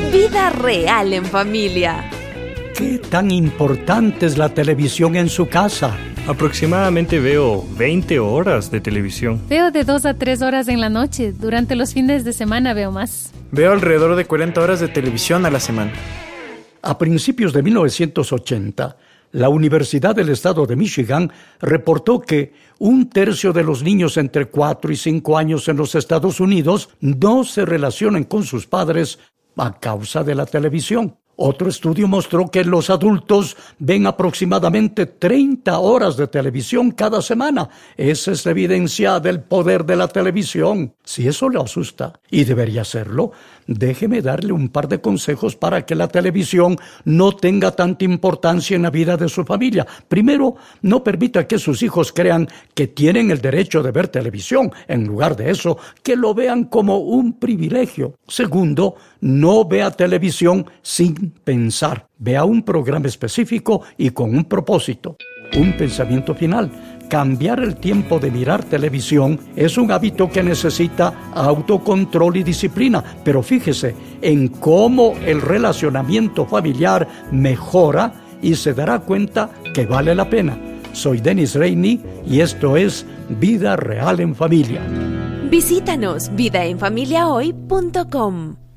Vida real en familia. ¿Qué tan importante es la televisión en su casa? Aproximadamente veo 20 horas de televisión. Veo de 2 a 3 horas en la noche. Durante los fines de semana veo más. Veo alrededor de 40 horas de televisión a la semana. A principios de 1980, la Universidad del Estado de Michigan reportó que 1/3 de los niños entre 4 y 5 años en los Estados Unidos no se relacionan con sus padres a causa de la televisión. Otro estudio mostró que los adultos ven aproximadamente 30 horas de televisión cada semana. Esa es la evidencia del poder de la televisión. Si eso le asusta, y debería hacerlo, déjeme darle un par de consejos para que la televisión no tenga tanta importancia en la vida de su familia. Primero, no permita que sus hijos crean que tienen el derecho de ver televisión. En lugar de eso, que lo vean como un privilegio. Segundo, no vea televisión sin pensar. Vea un programa específico y con un propósito. Un pensamiento final. Cambiar el tiempo de mirar televisión es un hábito que necesita autocontrol y disciplina, pero fíjese en cómo el relacionamiento familiar mejora y se dará cuenta que vale la pena. Soy Dennis Rainey y esto es Vida Real en Familia. Visítanos vidaenfamiliahoy.com.